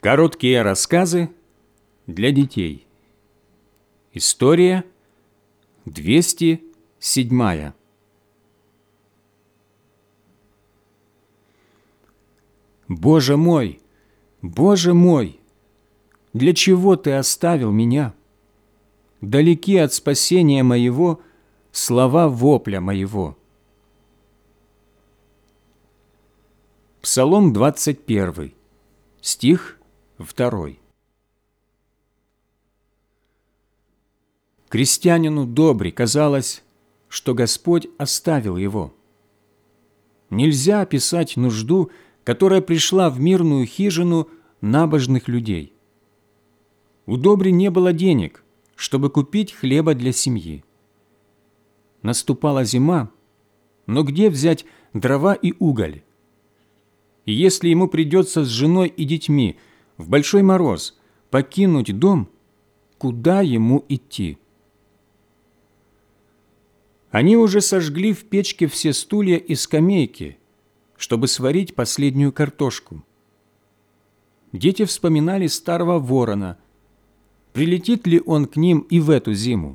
Короткие рассказы для детей. История 207. Боже мой, для чего Ты оставил меня? Далеки от спасения моего слова вопля моего. Псалом 21, стих 2. Крестьянину Добри казалось, что Господь оставил его. Нельзя описать нужду, которая пришла в мирную хижину набожных людей. У Добри не было денег, чтобы купить хлеба для семьи. Наступала зима, но где взять дрова и уголь? И если ему придется с женой и детьми в большой мороз покинуть дом, куда ему идти? Они уже сожгли в печке все стулья и скамейки, чтобы сварить последнюю картошку. Дети вспоминали старого ворона. Прилетит ли он к ним и в эту зиму?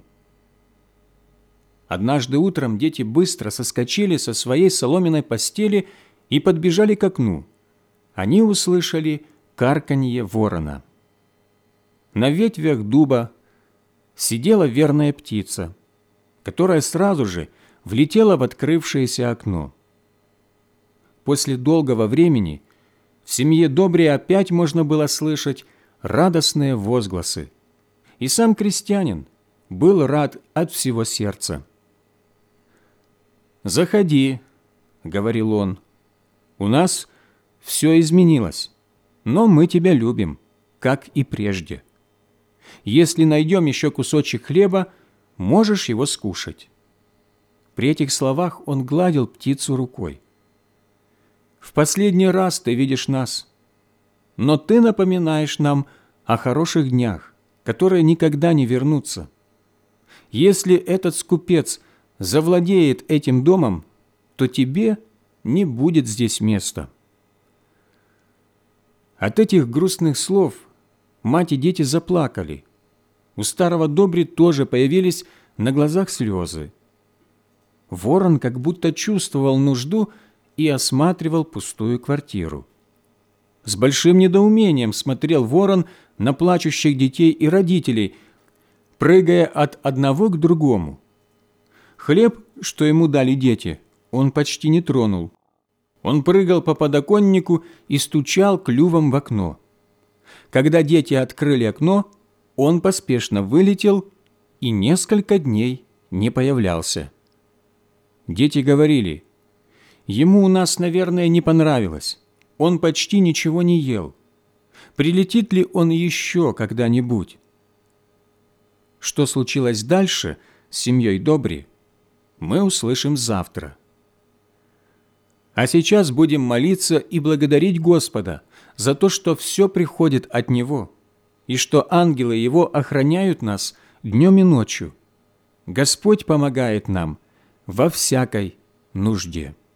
Однажды утром дети быстро соскочили со своей соломенной постели и подбежали к окну. Они услышали карканье ворона. На ветвях дуба сидела верная птица, которая сразу же влетела в открывшееся окно. После долгого времени в семье Добри опять можно было слышать радостные возгласы, и сам крестьянин был рад от всего сердца. «Заходи», — говорил он, — «у нас все изменилось, но мы тебя любим, как и прежде. Если найдем еще кусочек хлеба, можешь его скушать». При этих словах он гладил птицу рукой. «В последний раз ты видишь нас, но ты напоминаешь нам о хороших днях, которые никогда не вернутся. Если этот скупец завладеет этим домом, то тебе не будет здесь места». От этих грустных слов мать и дети заплакали. У старого Добри тоже появились на глазах слезы. Ворон как будто чувствовал нужду и осматривал пустую квартиру. С большим недоумением смотрел ворон на плачущих детей и родителей, прыгая от одного к другому. Хлеб, что ему дали дети, он почти не тронул. Он прыгал по подоконнику и стучал клювом в окно. Когда дети открыли окно, он поспешно вылетел и несколько дней не появлялся. Дети говорили: «Ему у нас, наверное, не понравилось. Он почти ничего не ел. Прилетит ли он еще когда-нибудь?» Что случилось дальше с семьей Добри, мы услышим завтра. А сейчас будем молиться и благодарить Господа за то, что все приходит от Него, и что ангелы Его охраняют нас днем и ночью. Господь помогает нам во всякой нужде.